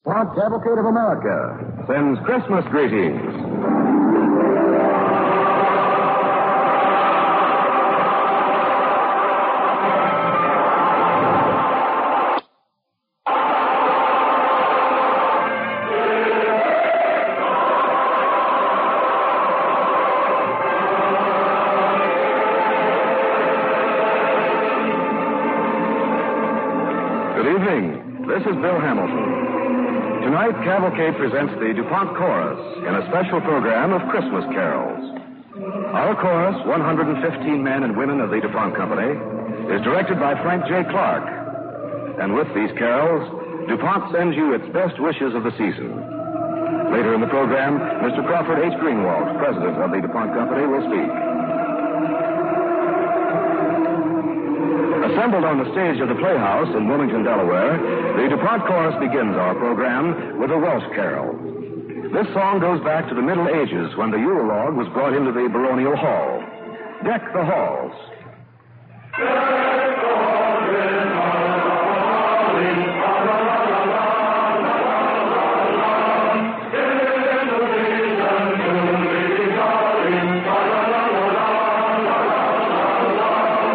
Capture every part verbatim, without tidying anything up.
DuPont Cavalcade of America sends Christmas greetings. Good evening. This is Bill Hamilton. Tonight, Cavalcade presents the DuPont Chorus in a special program of Christmas carols. Our chorus, one hundred fifteen men and women of the DuPont Company, is directed by Frank J. Clark. And with these carols, DuPont sends you its best wishes of the season. Later in the program, Mister Crawford H. Greenwald, president of the DuPont Company, will speak. Assembled on the stage of the Playhouse in Wilmington, Delaware, the DuPont Chorus begins our program with a Welsh carol. This song goes back to the Middle Ages when the Yule log was brought into the baronial hall. Deck the halls. Deck the halls in holly, la la la la la la la. In the season to be jolly, la la la la la la la la.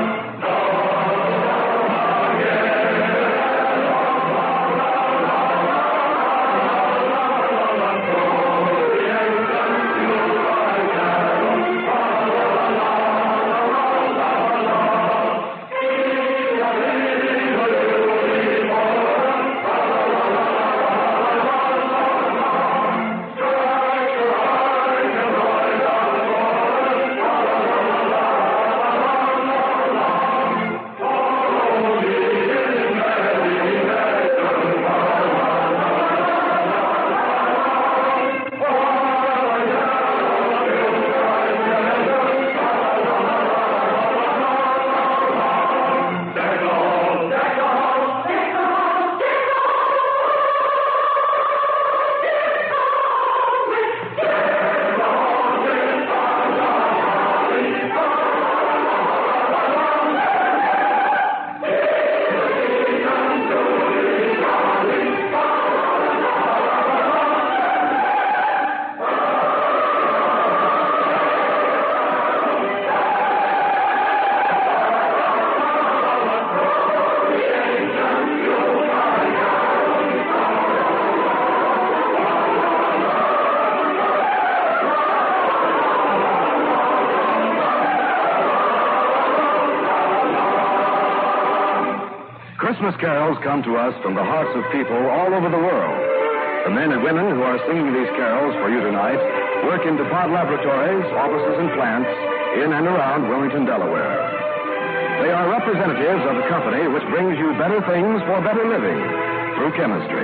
Christmas carols come to us from the hearts of people all over the world. The men and women who are singing these carols for you tonight work in DuPont laboratories, offices, and plants in and around Wilmington, Delaware. They are representatives of the company which brings you better things for better living through chemistry.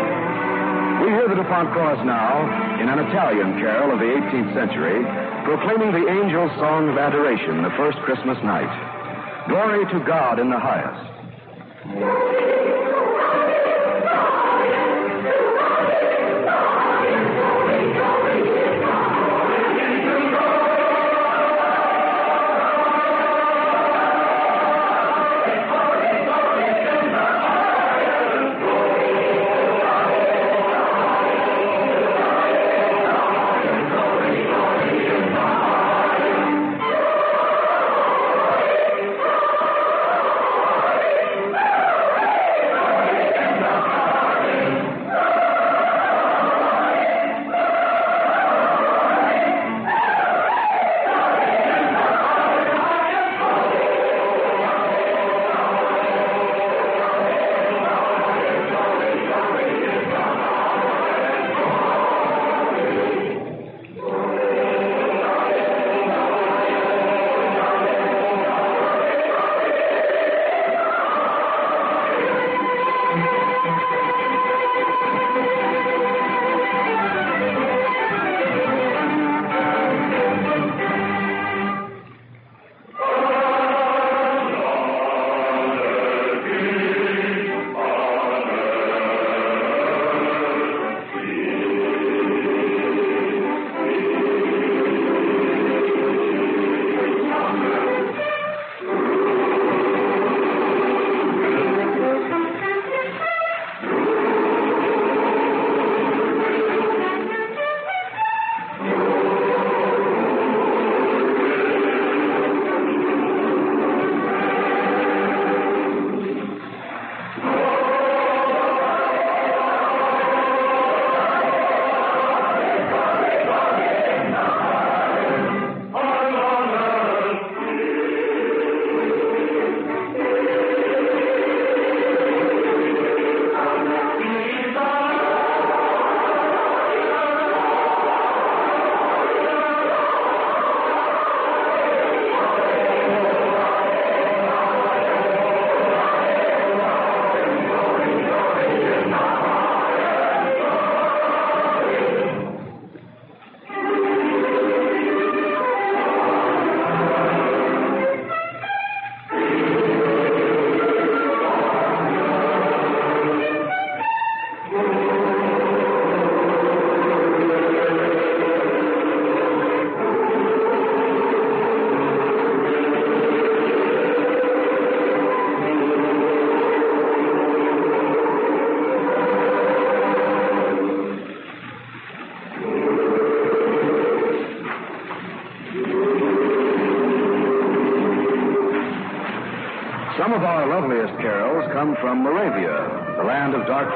We hear the DuPont Chorus now in an Italian carol of the eighteenth century, proclaiming the angel's song of adoration the first Christmas night. Glory to God in the highest.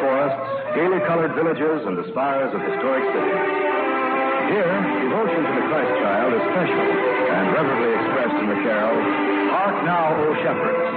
forests, gaily colored villages, and the spires of historic cities. Here, devotion to the Christ child is special and reverently expressed in the carol, Hark Now, O Shepherds.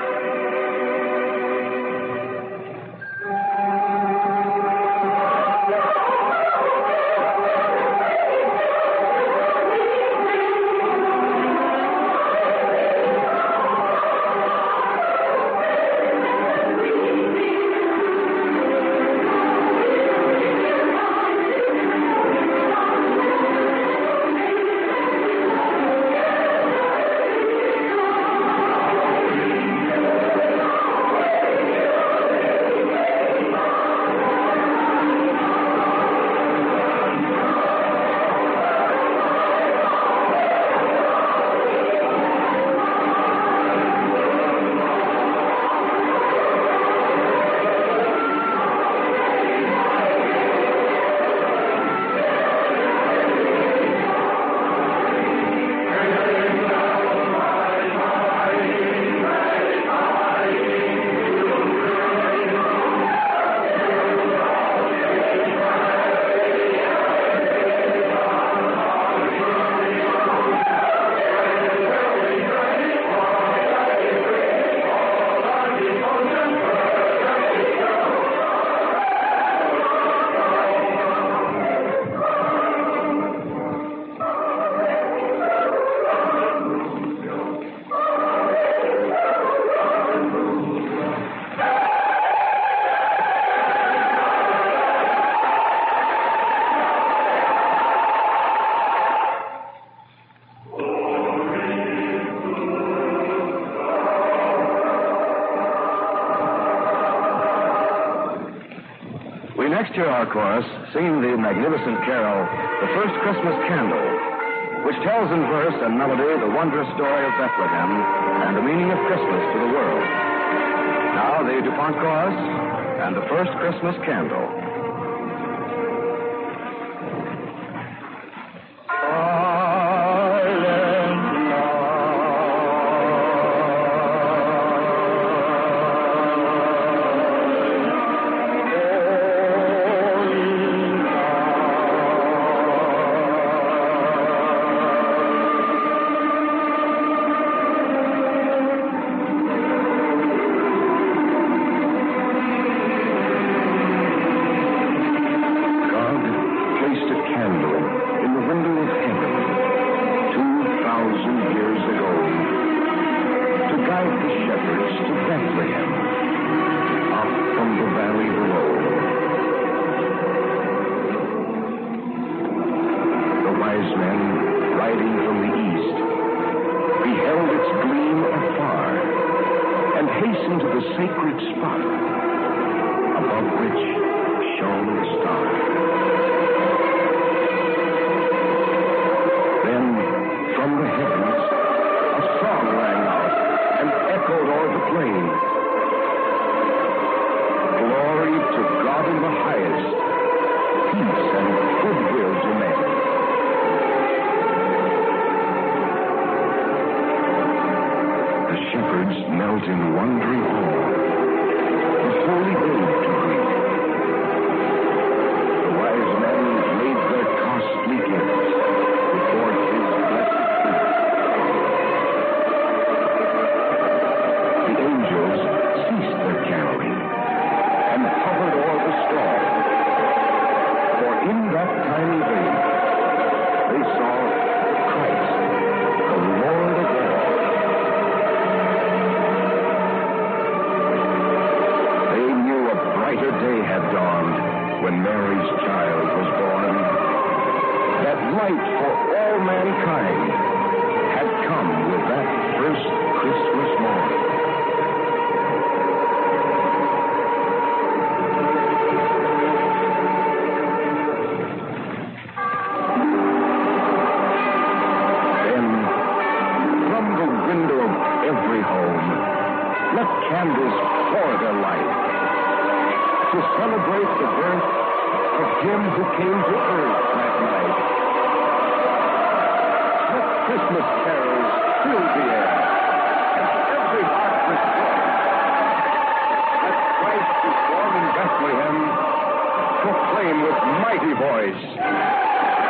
Next hear our chorus singing the magnificent carol, The First Christmas Candle, which tells in verse and melody the wondrous story of Bethlehem and the meaning of Christmas to the world. Now the DuPont chorus and The First Christmas Candle. Christ Christ is born in Bethlehem, proclaim with mighty voice.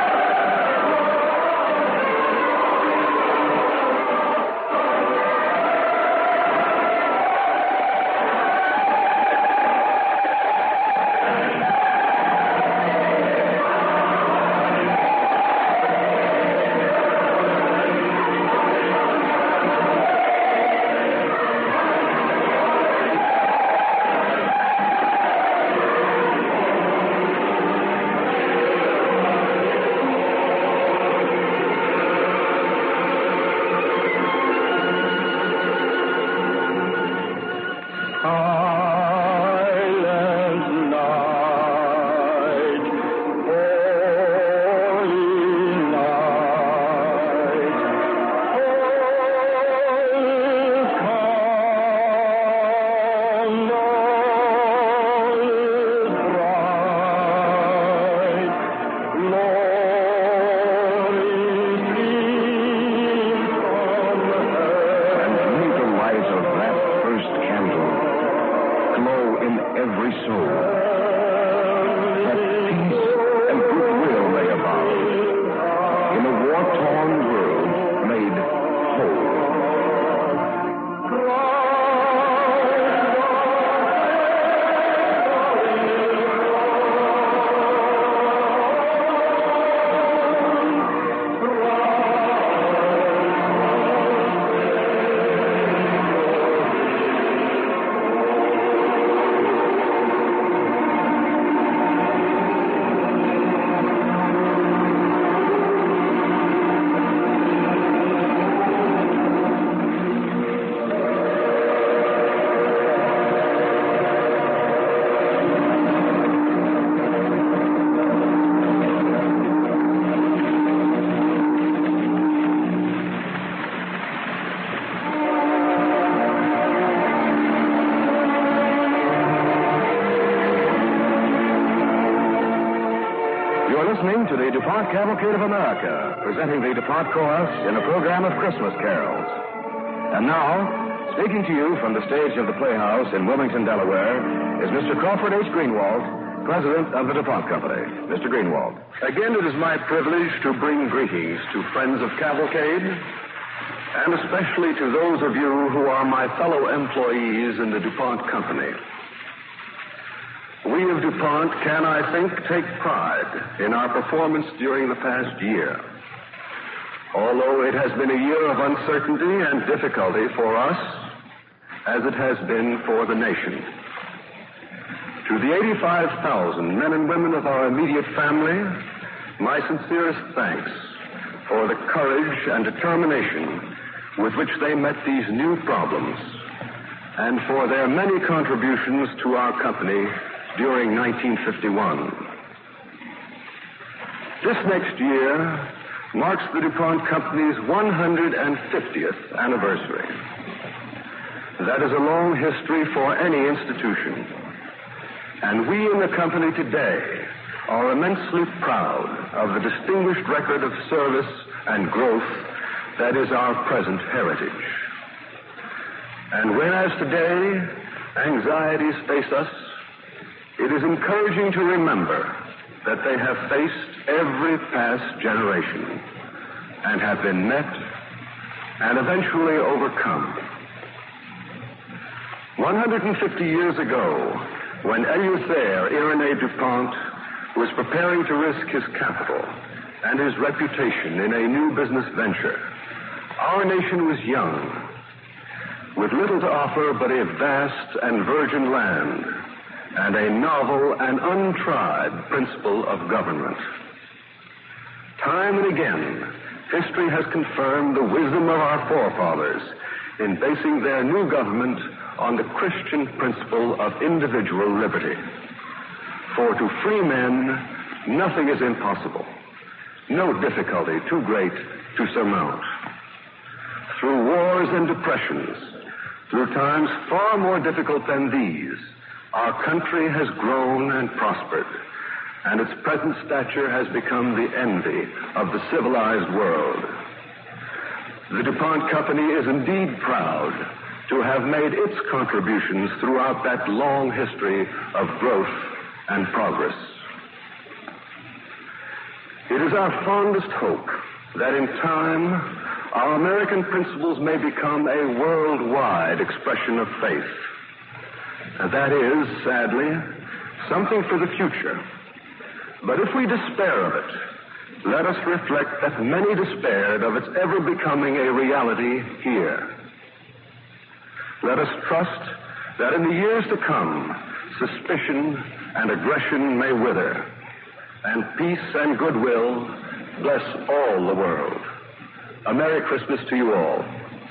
Listening to the DuPont Cavalcade of America, presenting the DuPont Chorus in a program of Christmas carols. And now, speaking to you from the stage of the Playhouse in Wilmington, Delaware, is Mister Crawford H. Greenwald, President of the DuPont Company. Mister Greenwald. Again, it is my privilege to bring greetings to friends of Cavalcade, and especially to those of you who are my fellow employees in the DuPont Company. We of DuPont can, I think, take pride in our performance during the past year. Although it has been a year of uncertainty and difficulty for us, as it has been for the nation. To the eighty-five thousand men and women of our immediate family, my sincerest thanks for the courage and determination with which they met these new problems, and for their many contributions to our company during nineteen fifty-one. This next year marks the DuPont Company's one hundred fiftieth anniversary. That is a long history for any institution. And we in the company today are immensely proud of the distinguished record of service and growth that is our present heritage. And whereas today anxieties face us, it is encouraging to remember that they have faced every past generation and have been met and eventually overcome. one hundred fifty years ago, when Eleuthère Irénée DuPont was preparing to risk his capital and his reputation in a new business venture, our nation was young, with little to offer but a vast and virgin land and a novel and untried principle of government. Time and again, history has confirmed the wisdom of our forefathers in basing their new government on the Christian principle of individual liberty. For to free men, nothing is impossible, no difficulty too great to surmount. Through wars and depressions, through times far more difficult than these, our country has grown and prospered, and its present stature has become the envy of the civilized world. The DuPont Company is indeed proud to have made its contributions throughout that long history of growth and progress. It is our fondest hope that in time our American principles may become a worldwide expression of faith. And that is, sadly, something for the future. But if we despair of it, let us reflect that many despaired of its ever becoming a reality here. Let us trust that in the years to come, suspicion and aggression may wither, and peace and goodwill bless all the world. A Merry Christmas to you all.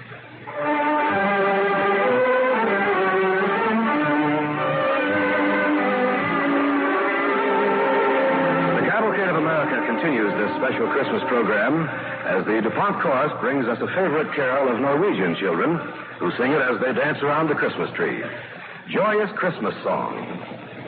The Cavalcade of America continues this special Christmas program as the DuPont Chorus brings us a favorite carol of Norwegian children who sing it as they dance around the Christmas tree. Joyous Christmas Song.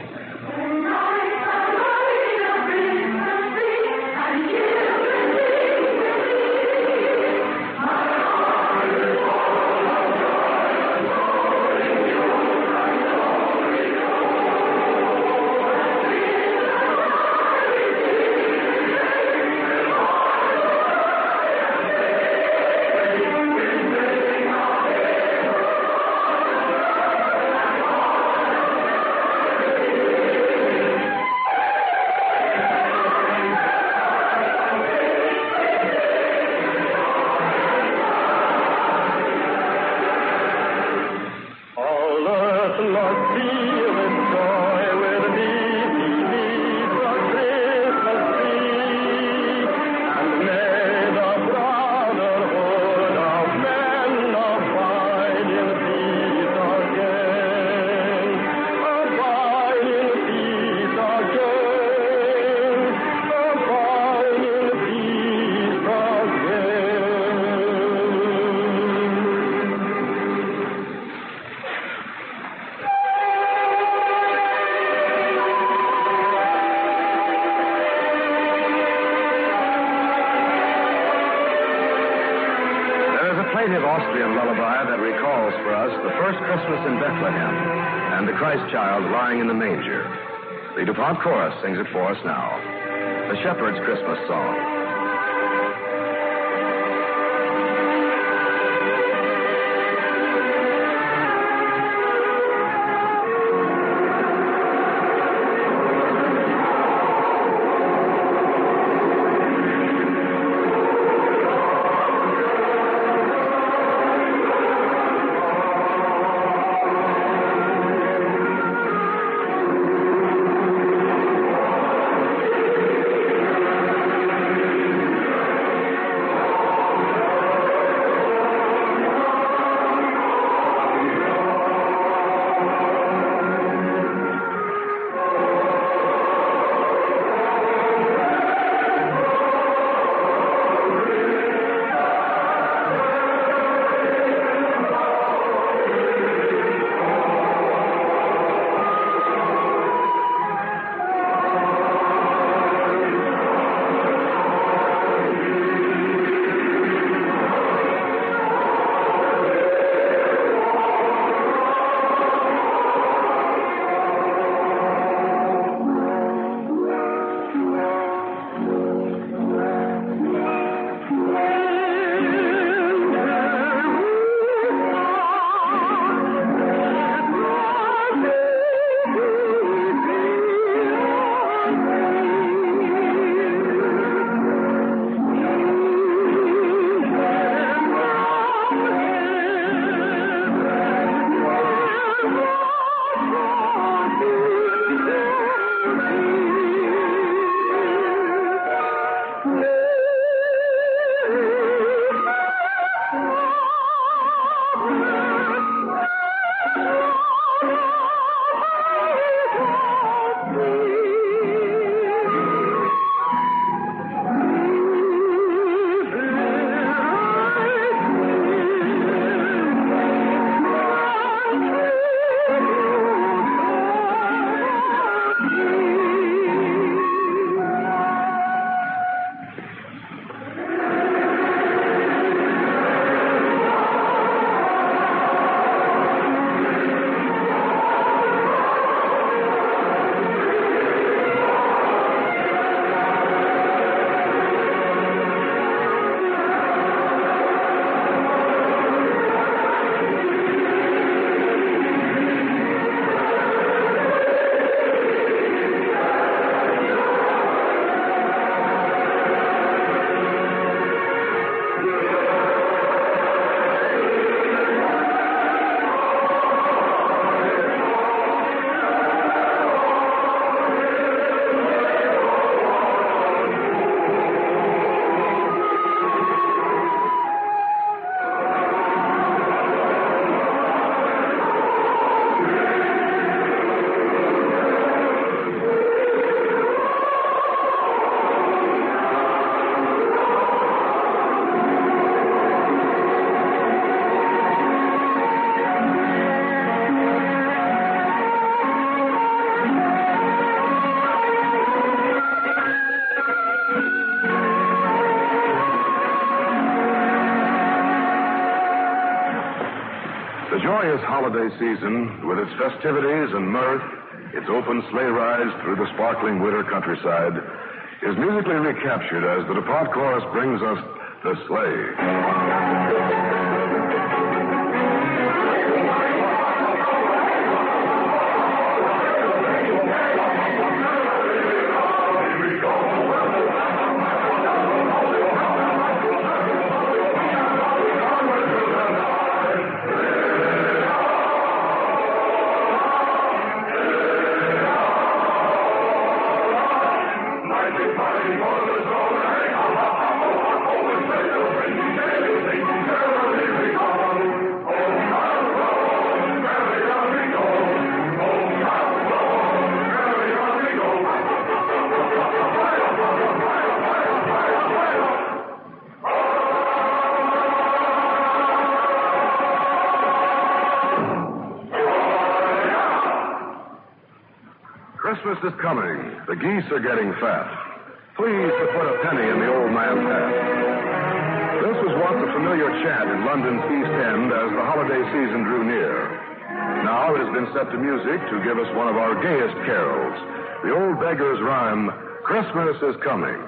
Austrian lullaby that recalls for us the first Christmas in Bethlehem and the Christ child lying in the manger. The DuPont Chorus sings it for us now. The Shepherd's Christmas Song. holiday season, with its festivities and mirth, its open sleigh rides through the sparkling winter countryside, is musically recaptured as the DuPont chorus brings us The Sleigh. Christmas is coming. The geese are getting fat. Please to put a penny in the old man's hat. This was once a familiar chant in London's East End as the holiday season drew near. Now it has been set to music to give us one of our gayest carols, the old beggar's rhyme, Christmas is Coming.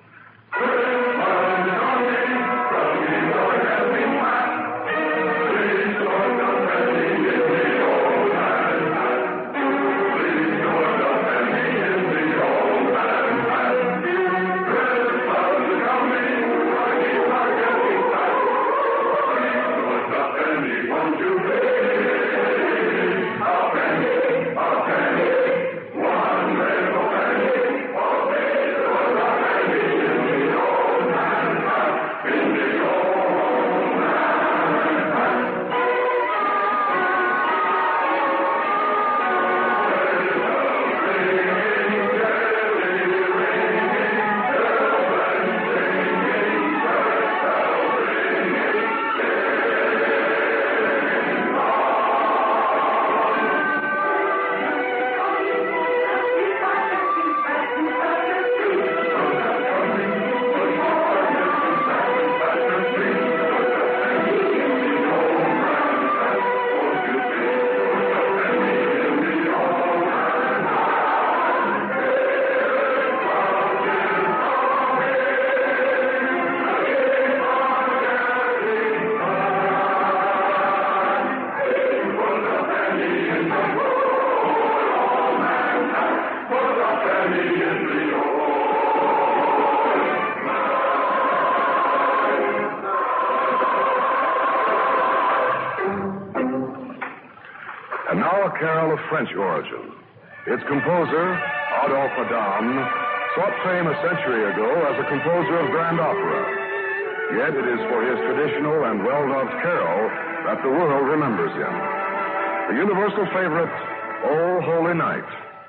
And now a carol of French origin. Its composer, Adolphe Adam, sought fame a century ago as a composer of grand opera. Yet it is for his traditional and well-loved carol that the world remembers him. The universal favorite, O Holy Night.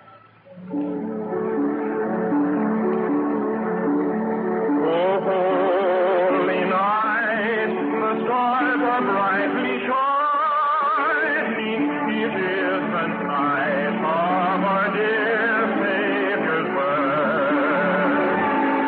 O holy night, the stars are brightly shining. It is the night of our dear Savior's birth.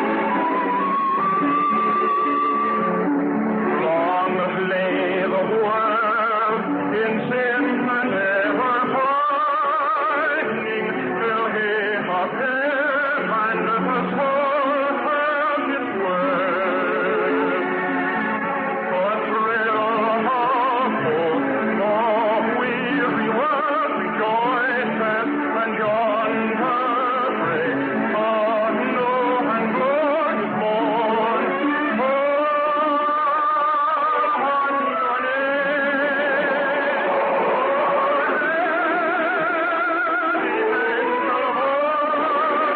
Long lay the world in sin and ever pardoning, till He appeared and the soul found its worth. The thrill of hope, of weary world rejoices, and yonder break of new and glorious morn. Oh, upon your name,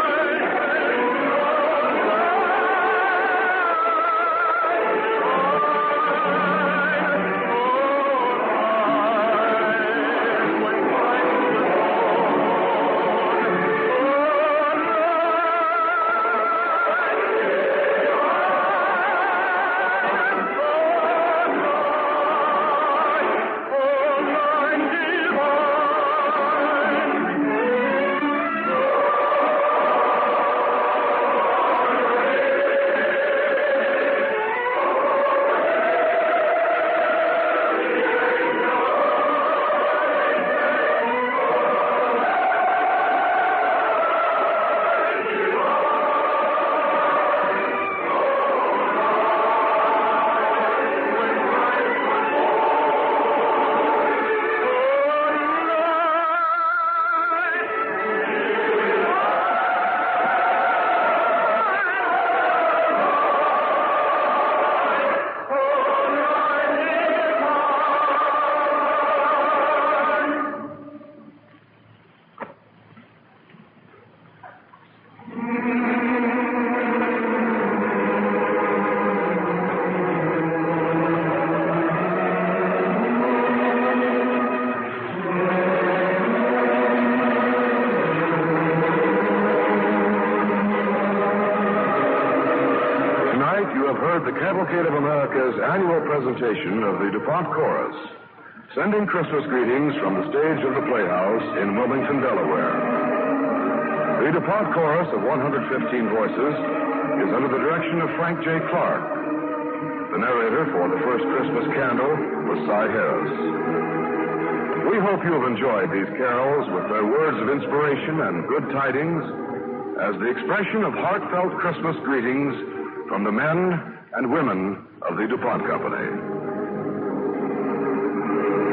The Cavalcade of America's annual presentation of the DuPont Chorus, sending Christmas greetings from the stage of the Playhouse in Wilmington, Delaware. The DuPont Chorus of one hundred fifteen voices is under the direction of Frank J. Clark. The narrator for the first Christmas candle was Cy Harris. We hope you have enjoyed these carols with their words of inspiration and good tidings as the expression of heartfelt Christmas greetings from the men and women of the DuPont Company.